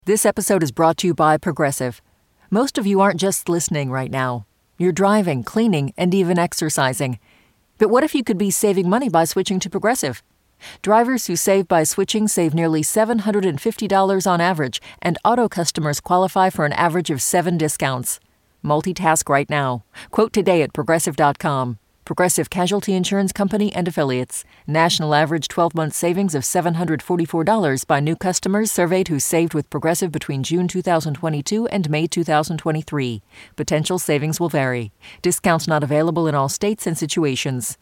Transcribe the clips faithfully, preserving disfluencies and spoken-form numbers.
This episode is brought to you by Progressive. Most of you aren't just listening right now. You're driving, cleaning, and even exercising. But what if you could be saving money by switching to Progressive? Drivers who save by switching save nearly seven hundred fifty dollars on average, and auto customers qualify for an average of seven discounts. Multitask right now. Quote today at Progressive dot com. Progressive Casualty Insurance Company and Affiliates. National average twelve-month savings of seven hundred forty-four dollars by new customers surveyed who saved with Progressive between June two thousand twenty-two and May two thousand twenty-three. Potential savings will vary. Discounts not available in all states and situations.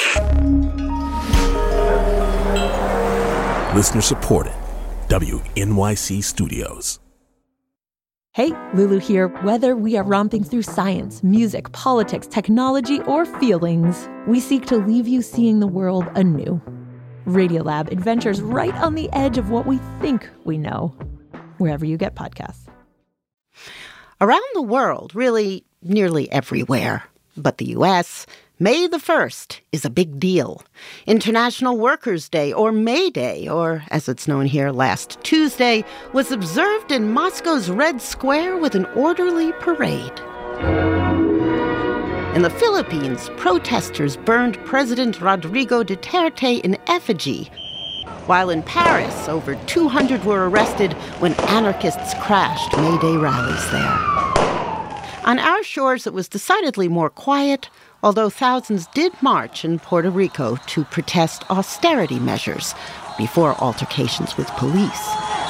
Listener supported. W N Y C Studios. Hey, Lulu here. Whether we are romping through science, music, politics, technology, or feelings, we seek to leave you seeing the world anew. Radiolab adventures right on the edge of what we think we know, wherever you get podcasts. Around the world, really nearly everywhere, but the U S, May the first is a big deal. International Workers' Day, or May Day, or as it's known here, last Tuesday, was observed in Moscow's Red Square with an orderly parade. In the Philippines, protesters burned President Rodrigo Duterte in effigy, while in Paris, over two hundred were arrested when anarchists crashed May Day rallies there. On our shores, it was decidedly more quiet, although thousands did march in Puerto Rico to protest austerity measures before altercations with police.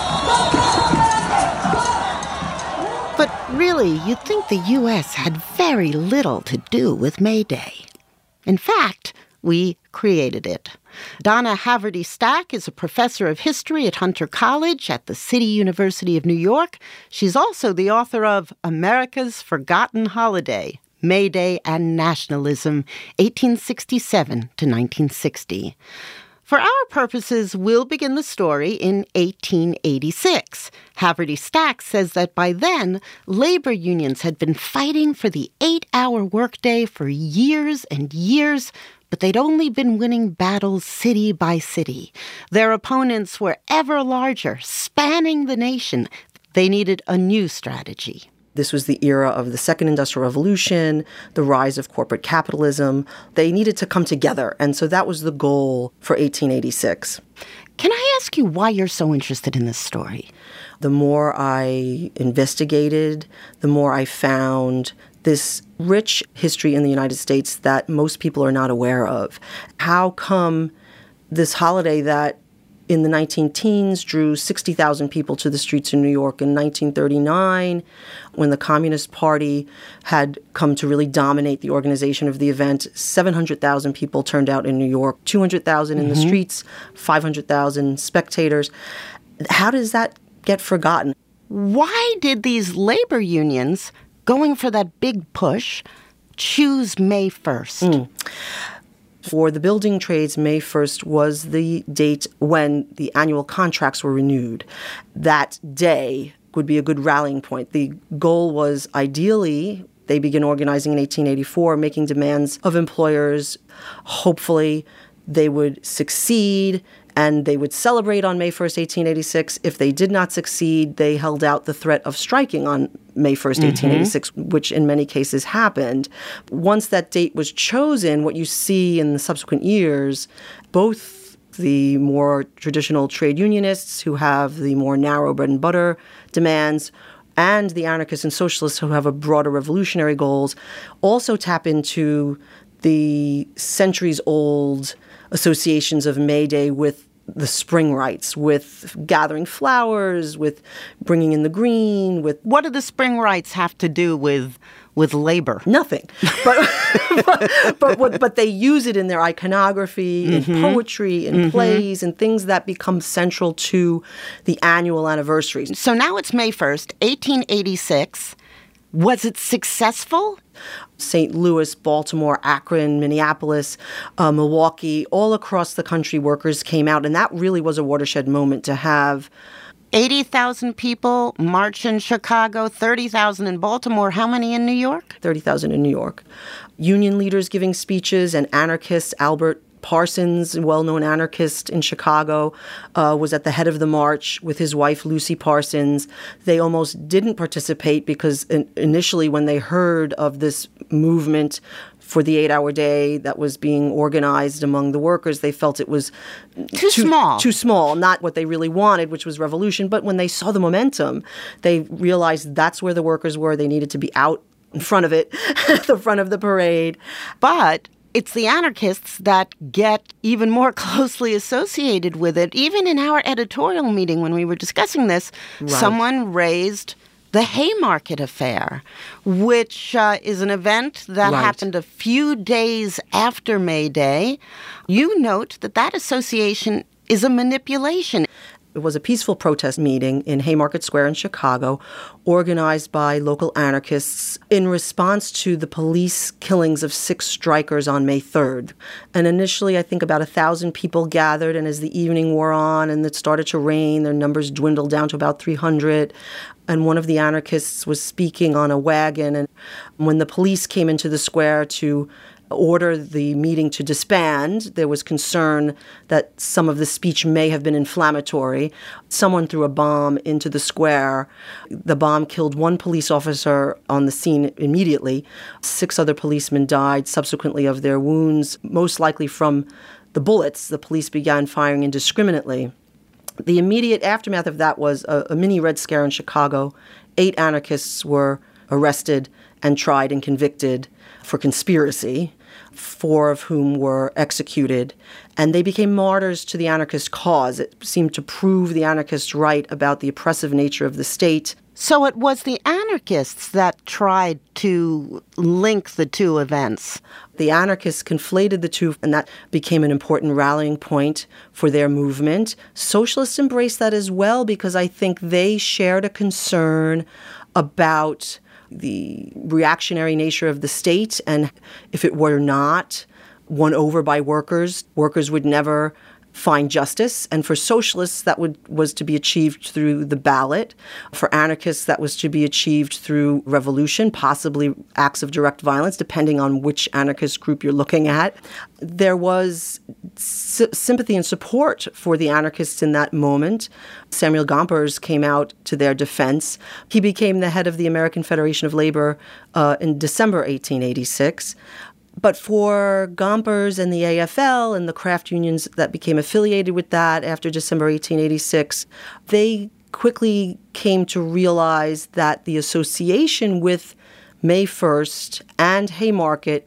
But really, you'd think the U S had very little to do with May Day. In fact, we created it. Donna Haverty-Stack is a professor of history at Hunter College at the City University of New York. She's also the author of America's Forgotten Holiday, May Day and Nationalism, eighteen sixty-seven to nineteen sixty. For our purposes, we'll begin the story in eighteen eighty-six. Haverty-Stack says that by then, labor unions had been fighting for the eight-hour workday for years and years, but they'd only been winning battles city by city. Their opponents were ever larger, spanning the nation. They needed a new strategy. This was the era of the Second Industrial Revolution, the rise of corporate capitalism. They needed to come together, and so that was the goal for eighteen eighty-six. Can I ask you why you're so interested in this story? The more I investigated, the more I found this rich history in the United States that most people are not aware of. How come this holiday that in the nineteen teens drew sixty thousand people to the streets in New York in nineteen thirty-nine, when the Communist Party had come to really dominate the organization of the event. seven hundred thousand people turned out in New York, two hundred thousand in mm-hmm. the streets, five hundred thousand spectators. How does that get forgotten? Why did these labor unions, going for that big push, choose May first? Mm. For the building trades, May first was the date when the annual contracts were renewed. That day would be a good rallying point. The goal was ideally, they begin organizing in eighteen eighty-four, making demands of employers. Hopefully, they would succeed and they would celebrate on May first, eighteen eighty-six. If they did not succeed, they held out the threat of striking on May first, mm-hmm. eighteen eighty-six, which in many cases happened. Once that date was chosen, what you see in the subsequent years, both the more traditional trade unionists who have the more narrow bread and butter demands and the anarchists and socialists who have a broader revolutionary goals also tap into the centuries-old associations of May Day with the spring rites, with gathering flowers, with bringing in the green, with... What do the spring rites have to do with with labor? Nothing. But but, but, what, but they use it in their iconography, mm-hmm. in poetry, in mm-hmm. plays, and things that become central to the annual anniversaries. So now it's May first, eighteen eighty-six. Was it successful? Saint Louis, Baltimore, Akron, Minneapolis, uh, Milwaukee, all across the country, workers came out. And that really was a watershed moment to have eighty thousand people march in Chicago, thirty thousand in Baltimore. How many in New York? thirty thousand in New York. Union leaders giving speeches and anarchists, Albert Parsons, a well-known anarchist in Chicago, uh, was at the head of the march with his wife, Lucy Parsons. They almost didn't participate because in, initially when they heard of this movement for the eight-hour day that was being organized among the workers, they felt it was too, too small. Too small, not what they really wanted, which was revolution. But when they saw the momentum, they realized that's where the workers were. They needed to be out in front of it, at the front of the parade. But it's the anarchists that get even more closely associated with it. Even in our editorial meeting when we were discussing this, right. someone raised the Haymarket Affair, which uh, is an event that right. happened a few days after May Day. You note that that association is a manipulation. It was a peaceful protest meeting in Haymarket Square in Chicago, organized by local anarchists in response to the police killings of six strikers on May third. And initially, I think about a thousand people gathered, and as the evening wore on and it started to rain, their numbers dwindled down to about three hundred. And one of the anarchists was speaking on a wagon, and when the police came into the square to order the meeting to disband, there was concern that some of the speech may have been inflammatory. Someone threw a bomb into the square. The bomb killed one police officer on the scene immediately. Six other policemen died subsequently of their wounds, most likely from the bullets. The police began firing indiscriminately. The immediate aftermath of that was a, a mini Red Scare in Chicago. Eight anarchists were arrested and tried and convicted for conspiracy, four of whom were executed. And they became martyrs to the anarchist cause. It seemed to prove the anarchists right about the oppressive nature of the state. So it was the anarchists that tried to link the two events. The anarchists conflated the two, and that became an important rallying point for their movement. Socialists embraced that as well because I think they shared a concern about the reactionary nature of the state, and if it were not won over by workers, workers would never find justice. And for socialists, that would was to be achieved through the ballot. For anarchists, that was to be achieved through revolution, possibly acts of direct violence, depending on which anarchist group you're looking at. There was s- sympathy and support for the anarchists in that moment. Samuel Gompers came out to their defense. He became the head of the American Federation of Labor uh, in December eighteen eighty-six. But for Gompers and the A F L and the craft unions that became affiliated with that after December eighteen eighty-six, they quickly came to realize that the association with May first and Haymarket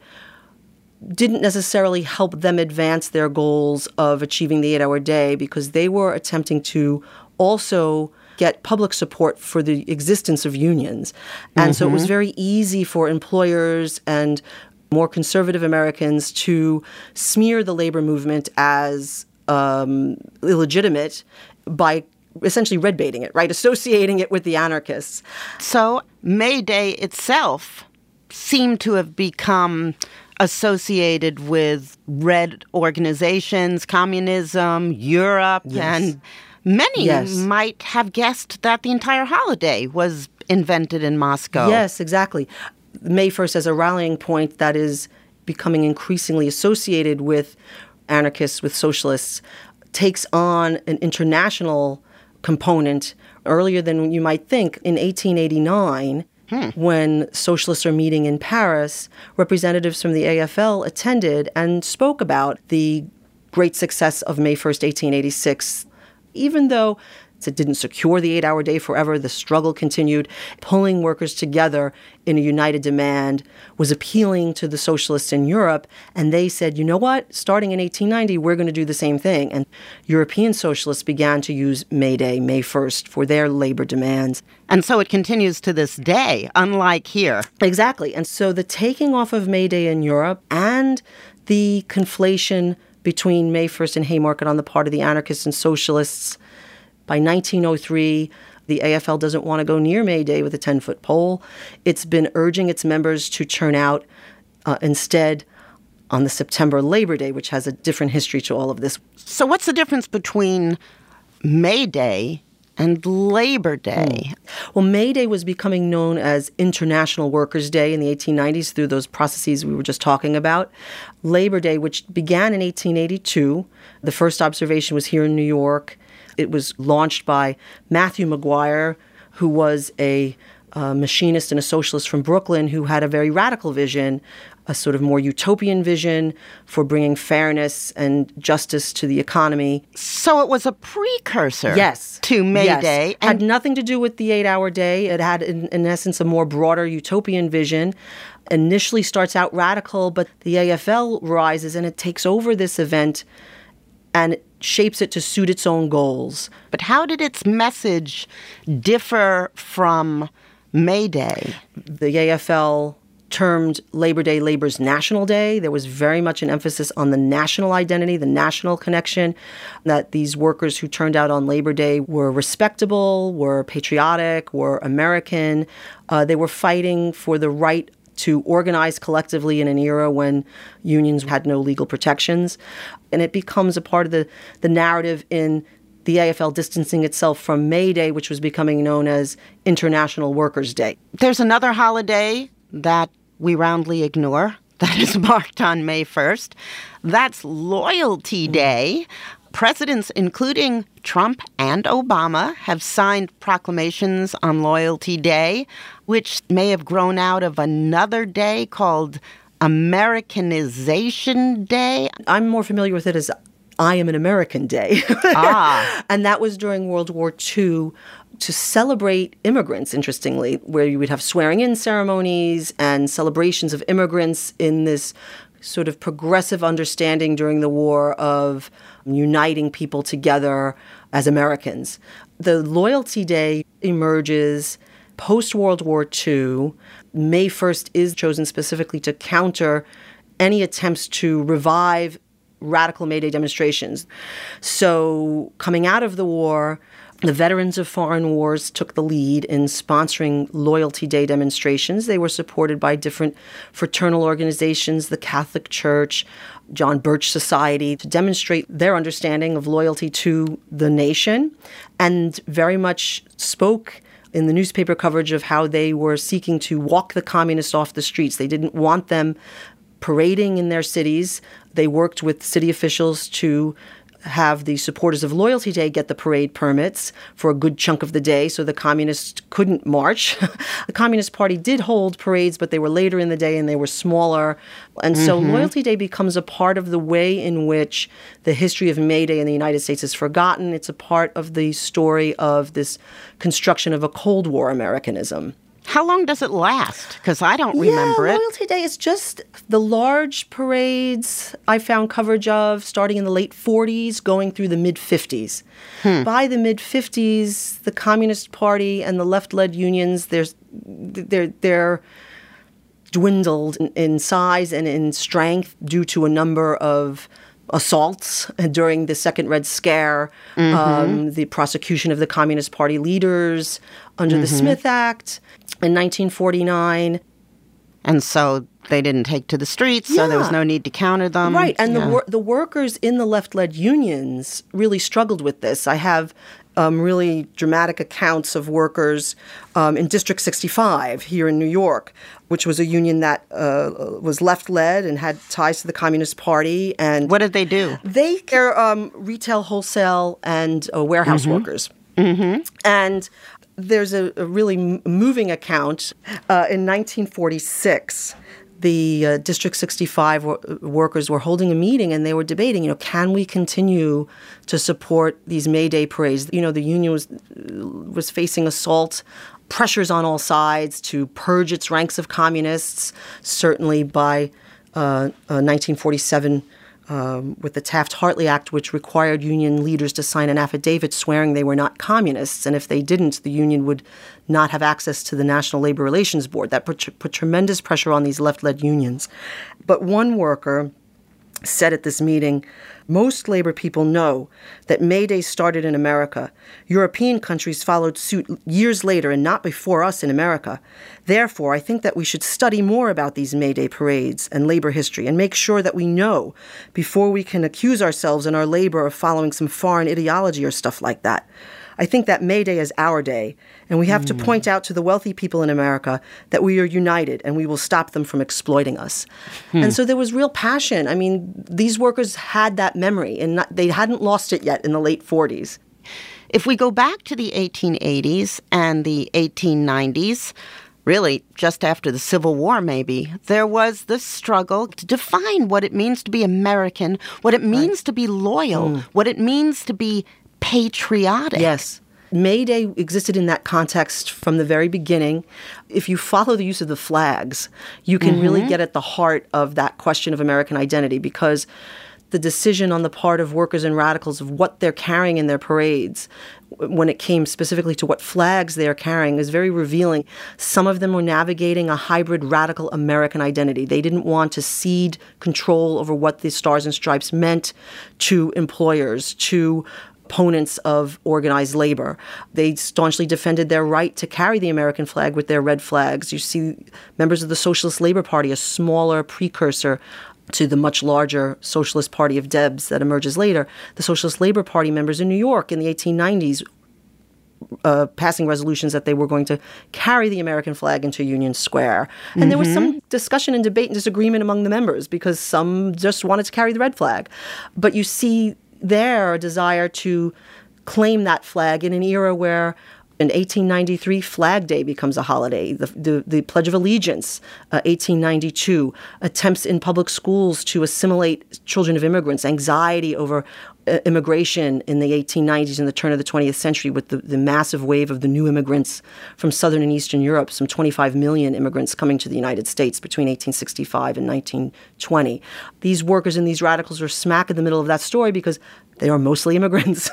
didn't necessarily help them advance their goals of achieving the eight-hour day because they were attempting to also get public support for the existence of unions. And mm-hmm. so it was very easy for employers and more conservative Americans to smear the labor movement as um, illegitimate by essentially red baiting it, right? Associating it with the anarchists. So May Day itself seemed to have become associated with red organizations, communism, Europe, yes. and many yes. might have guessed that the entire holiday was invented in Moscow. Yes, exactly. May first as a rallying point that is becoming increasingly associated with anarchists, with socialists, takes on an international component earlier than you might think. In eighteen eighty-nine, hmm. when socialists are meeting in Paris, representatives from the A F L attended and spoke about the great success of May first, eighteen eighty-six. Even though it didn't secure the eight-hour day forever, the struggle continued. Pulling workers together in a united demand was appealing to the socialists in Europe, and they said, you know what, starting in eighteen ninety, we're going to do the same thing. And European socialists began to use May Day, May first, for their labor demands. And so it continues to this day, unlike here. Exactly. And so the taking off of May Day in Europe and the conflation between May first and Haymarket on the part of the anarchists and socialists. By nineteen oh three, the A F L doesn't want to go near May Day with a ten-foot pole. It's been urging its members to turn out uh, instead on the September Labor Day, which has a different history to all of this. So what's the difference between May Day and Labor Day. Mm. Well, May Day was becoming known as International Workers' Day in the eighteen nineties through those processes we were just talking about. Labor Day, which began in eighteen eighty-two, the first observation was here in New York. It was launched by Matthew Maguire, who was a uh, machinist and a socialist from Brooklyn who had a very radical vision, a sort of more utopian vision for bringing fairness and justice to the economy. So it was a precursor yes. to May yes. Day. It had nothing to do with the eight-hour day. It had, in, in essence, a more broader utopian vision. Initially starts out radical, but the A F L rises and it takes over this event and shapes it to suit its own goals. But how did its message differ from May Day? The A F L termed Labor Day Labor's National Day. There was very much an emphasis on the national identity, the national connection, that these workers who turned out on Labor Day were respectable, were patriotic, were American. Uh, they were fighting for the right to organize collectively in an era when unions had no legal protections. And it becomes a part of the, the narrative in the A F L distancing itself from May Day, which was becoming known as International Workers' Day. There's another holiday that we roundly ignore that is marked on May first. That's Loyalty Day. Presidents, including Trump and Obama, have signed proclamations on Loyalty Day, which may have grown out of another day called Americanization Day. I'm more familiar with it as I Am an American Day. Ah. And that was during World War Two to celebrate immigrants, interestingly, where you would have swearing-in ceremonies and celebrations of immigrants in this sort of progressive understanding during the war of uniting people together as Americans. The Loyalty Day emerges post-World War Two. May first is chosen specifically to counter any attempts to revive radical May Day demonstrations. So coming out of the war, the veterans of foreign wars took the lead in sponsoring Loyalty Day demonstrations. They were supported by different fraternal organizations, the Catholic Church, John Birch Society, to demonstrate their understanding of loyalty to the nation, and very much spoke in the newspaper coverage of how they were seeking to walk the communists off the streets. They didn't want them parading in their cities. They worked with city officials to have the supporters of Loyalty Day get the parade permits for a good chunk of the day so the communists couldn't march. The Communist Party did hold parades, but they were later in the day and they were smaller. And mm-hmm. so Loyalty Day becomes a part of the way in which the history of May Day in the United States is forgotten. It's a part of the story of this construction of a Cold War Americanism. How long does it last? Because I don't remember yeah, it. Loyalty Day is just the large parades I found coverage of starting in the late forties, going through the mid-fifties. Hmm. By the mid-fifties, the Communist Party and the left-led unions, there's, they're, they're dwindled in, in size and in strength due to a number of assaults during the Second Red Scare, mm-hmm. um, the prosecution of the Communist Party leaders under mm-hmm. the Smith Act in nineteen forty-nine. And so they didn't take to the streets, yeah. so there was no need to counter them. Right, and yeah. the wor- the workers in the left-led unions really struggled with this. I have um, really dramatic accounts of workers um, in District sixty-five here in New York, which was a union that uh, was left-led and had ties to the Communist Party. And what did they do? They they're um, retail, wholesale, and uh, warehouse mm-hmm. workers. Mm-hmm. And there's a, a really m- moving account. Uh, in nineteen forty-six, the uh, District sixty-five w- workers were holding a meeting and they were debating, you know, can we continue to support these May Day parades? You know, the union was, was facing assault, pressures on all sides to purge its ranks of communists, certainly by uh, uh, nineteen forty-seven Um, with the Taft-Hartley Act, which required union leaders to sign an affidavit swearing they were not communists. And if they didn't, the union would not have access to the National Labor Relations Board. That put, put tremendous pressure on these left-led unions. But one worker said at this meeting, most labor people know that May Day started in America. European countries followed suit years later and not before us in America. Therefore, I think that we should study more about these May Day parades and labor history and make sure that we know before we can accuse ourselves and our labor of following some foreign ideology or stuff like that. I think that May Day is our day, and we have mm. to point out to the wealthy people in America that we are united and we will stop them from exploiting us. Hmm. And so there was real passion. I mean, these workers had that memory, and not, they hadn't lost it yet in the late forties. If we go back to the eighteen eighties and the eighteen nineties, really just after the Civil War maybe, there was this struggle to define what it means to be American, what it means right. to be loyal, mm. what it means to be patriotic. Yes. May Day existed in that context from the very beginning. If you follow the use of the flags, you can mm-hmm. really get at the heart of that question of American identity, because the decision on the part of workers and radicals of what they're carrying in their parades, when it came specifically to what flags they're carrying, is very revealing. Some of them were navigating a hybrid radical American identity. They didn't want to cede control over what the Stars and Stripes meant to employers, to opponents of organized labor. They staunchly defended their right to carry the American flag with their red flags. You see members of the Socialist Labor Party, a smaller precursor to the much larger Socialist Party of Debs that emerges later. The Socialist Labor Party members in New York in the eighteen nineties uh, passing resolutions that they were going to carry the American flag into Union Square. And mm-hmm. there was some discussion and debate and disagreement among the members, because some just wanted to carry the red flag. But you see their desire to claim that flag in an era where in eighteen ninety-three, Flag Day becomes a holiday. The, the, the Pledge of Allegiance, uh, eighteen ninety-two, attempts in public schools to assimilate children of immigrants, anxiety over uh, immigration in the eighteen nineties and the turn of the twentieth century with the, the massive wave of the new immigrants from Southern and Eastern Europe, some twenty-five million immigrants coming to the United States between eighteen sixty-five and nineteen twenty. These workers and these radicals are smack in the middle of that story because they are mostly immigrants.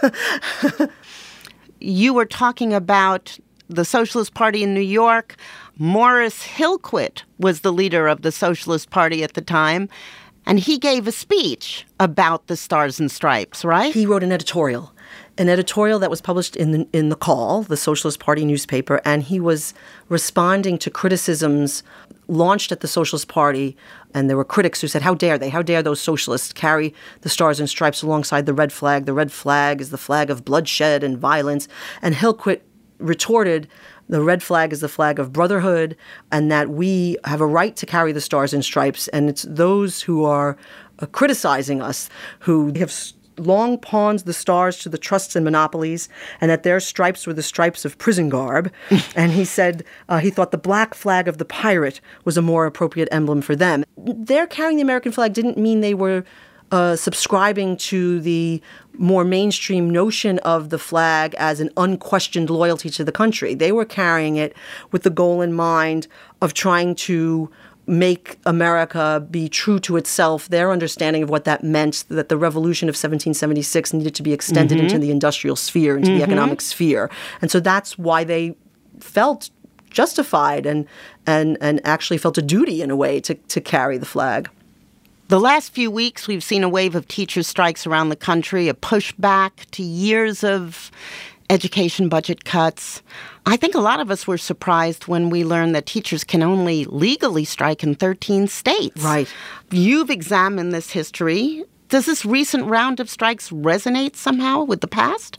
You were talking about the Socialist Party in New York. Morris Hillquit was the leader of the Socialist Party at the time, and he gave a speech about the Stars and Stripes, right? He wrote an editorial, an editorial that was published in the, in the Call, the Socialist Party newspaper, and he was responding to criticisms launched at the Socialist Party, and there were critics who said, how dare they? How dare those socialists carry the Stars and Stripes alongside the red flag? The red flag is the flag of bloodshed and violence. And Hillquit retorted, the red flag is the flag of brotherhood, and that we have a right to carry the Stars and Stripes. And it's those who are uh, criticizing us who have long pawned the stars to the trusts and monopolies, and that their stripes were the stripes of prison garb. And he said uh, he thought the black flag of the pirate was a more appropriate emblem for them. Their carrying the American flag didn't mean they were uh, subscribing to the more mainstream notion of the flag as an unquestioned loyalty to the country. They were carrying it with the goal in mind of trying to make America be true to itself, their understanding of what that meant, that the revolution of seventeen seventy-six needed to be extended mm-hmm. into the industrial sphere, into mm-hmm. the economic sphere. And so that's why they felt justified and and and actually felt a duty in a way to, to carry the flag. The last few weeks, we've seen a wave of teacher strikes around the country, a pushback to years of education budget cuts. I think a lot of us were surprised when we learned that teachers can only legally strike in thirteen states. Right. You've examined this history. Does this recent round of strikes resonate somehow with the past?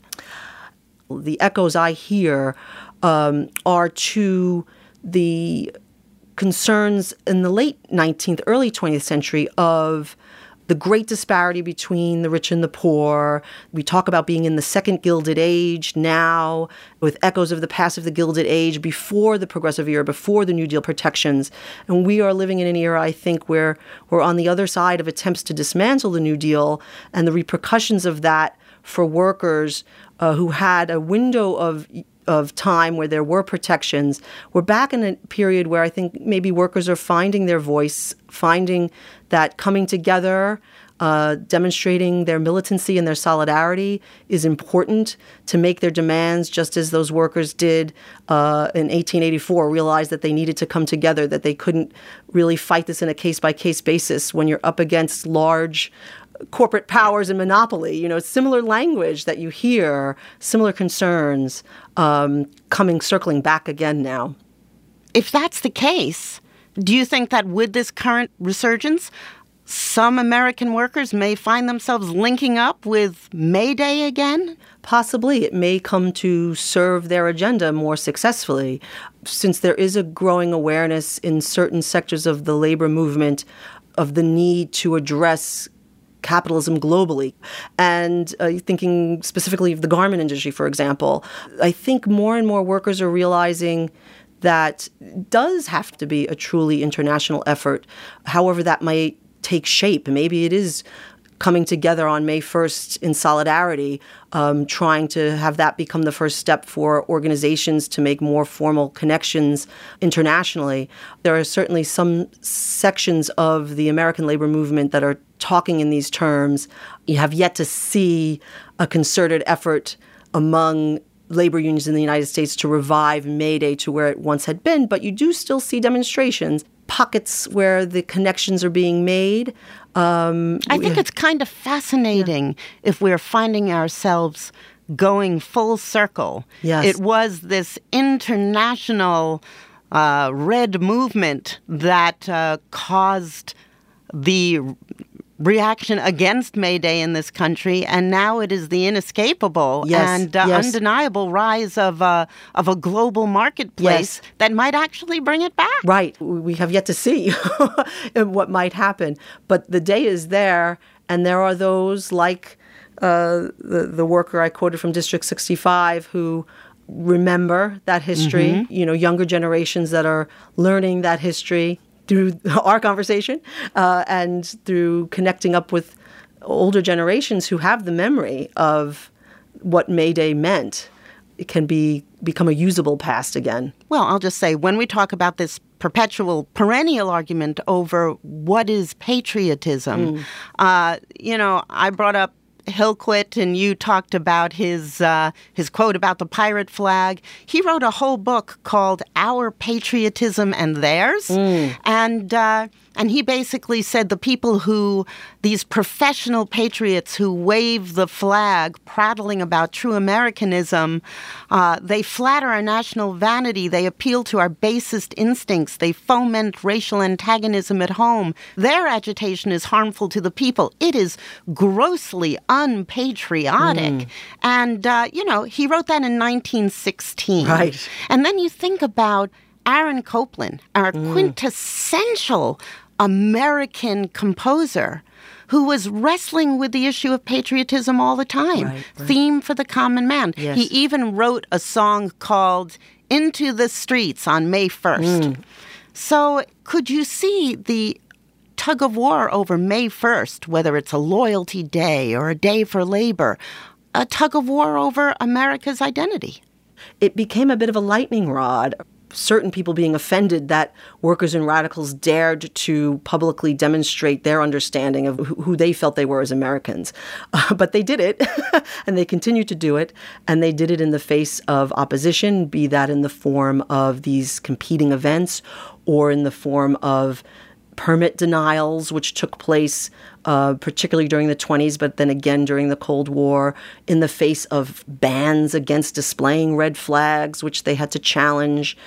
The echoes I hear um, are to the concerns in the late nineteenth, early twentieth century of the great disparity between the rich and the poor. We talk about being in the second Gilded Age now, with echoes of the past of the Gilded Age before the Progressive era, before the New Deal protections. And we are living in an era, I think, where we're on the other side of attempts to dismantle the New Deal, and the repercussions of that for workers uh, who had a window of of time where there were protections. We're back in a period where I think maybe workers are finding their voice, finding that coming together, uh, demonstrating their militancy and their solidarity is important to make their demands, just as those workers did uh, in eighteen eighty-four, realized that they needed to come together, that they couldn't really fight this in a case-by-case basis when you're up against large corporate powers and monopoly. You know, similar language that you hear, similar concerns um, coming, circling back again now. If that's the case, do you think that with this current resurgence, some American workers may find themselves linking up with May Day again? Possibly. It may come to serve their agenda more successfully, since there is a growing awareness in certain sectors of the labor movement of the need to address capitalism globally. And uh, thinking specifically of the garment industry, for example, I think more and more workers are realizing that it does have to be a truly international effort, however that might take shape. Maybe it is coming together on May first in solidarity, um, trying to have that become the first step for organizations to make more formal connections internationally. There are certainly some sections of the American labor movement that are talking in these terms. You have yet to see a concerted effort among labor unions in the United States to revive May Day to where it once had been, but you do still see demonstrations, pockets where the connections are being made. Um, I think it's kind of fascinating yeah. if we're finding ourselves going full circle. Yes. It was this international uh, red movement that uh, caused the reaction against May Day in this country, and now it is the inescapable yes, and uh, yes. undeniable rise of uh, of a global marketplace yes. that might actually bring it back. Right. We have yet to see what might happen. But the day is there, and there are those like uh, the, the worker I quoted from District sixty-five who remember that history, mm-hmm. you know, younger generations that are learning that history through our conversation uh, and through connecting up with older generations who have the memory of what May Day meant. It can be become a usable past again. Well, I'll just say, when we talk about this perpetual, perennial argument over what is patriotism, mm. uh, you know, I brought up Hillquit, and you talked about his uh, his quote about the pirate flag. He wrote a whole book called Our Patriotism and Theirs, mm. and uh, and he basically said the people who, these professional patriots who wave the flag, prattling about true Americanism, uh, they flatter our national vanity. They appeal to our basest instincts. They foment racial antagonism at home. Their agitation is harmful to the people. It is grossly unpatriotic. Mm. And, uh, you know, he wrote that in nineteen sixteen. Right. And then you think about Aaron Copland, our mm. quintessential American composer, who was wrestling with the issue of patriotism all the time. Right, right. Theme for the common man. Yes. He even wrote a song called Into the Streets on May first. Mm. So could you see the tug of war over May first, whether it's a loyalty day or a day for labor, a tug of war over America's identity? It became a bit of a lightning rod. Certain people being offended that workers and radicals dared to publicly demonstrate their understanding of who they felt they were as Americans. Uh, but they did it, and they continue to do it, and they did it in the face of opposition, be that in the form of these competing events or in the form of permit denials, which took place uh, particularly during the twenties, but then again during the Cold War, in the face of bans against displaying red flags, which they had to challenge.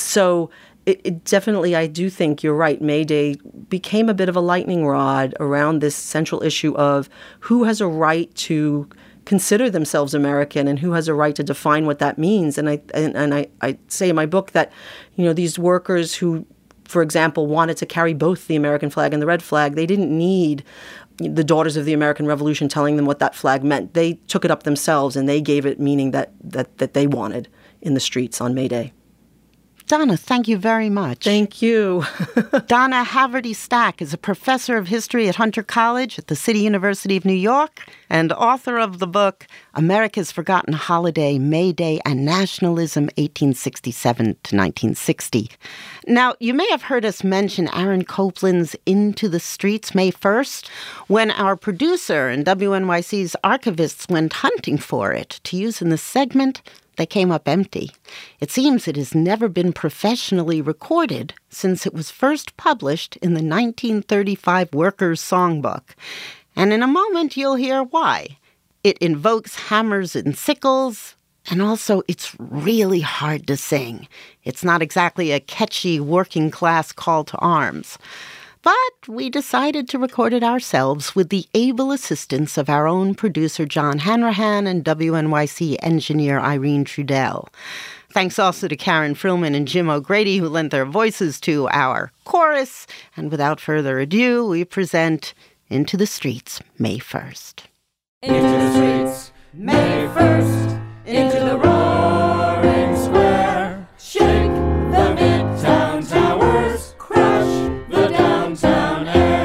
So it, it definitely, I do think you're right, May Day became a bit of a lightning rod around this central issue of who has a right to consider themselves American and who has a right to define what that means. And I and, and I, I say in my book that, you know, these workers who, for example, wanted to carry both the American flag and the red flag, they didn't need the Daughters of the American Revolution telling them what that flag meant. They took it up themselves, and they gave it meaning that that, that they wanted in the streets on May Day. Donna, thank you very much. Thank you. Donna Haverty Stack is a professor of history at Hunter College at the City University of New York and author of the book America's Forgotten Holiday, May Day and Nationalism, eighteen sixty-seven to nineteen sixty. Now, you may have heard us mention Aaron Copland's Into the Streets May first when our producer and W N Y C's archivists went hunting for it to use in the segment. They came up empty. It seems it has never been professionally recorded since it was first published in the nineteen thirty-five Workers' Songbook. And in a moment, you'll hear why. It invokes hammers and sickles, and also it's really hard to sing. It's not exactly a catchy working-class call to arms. But we decided to record it ourselves with the able assistance of our own producer John Hanrahan and W N Y C engineer Irene Trudell. Thanks also to Karen Frillman and Jim O'Grady, who lent their voices to our chorus. And without further ado, we present Into the Streets, May first. Into the streets, May first, into the roaring square, shake the midtown towers, crush the downtown air.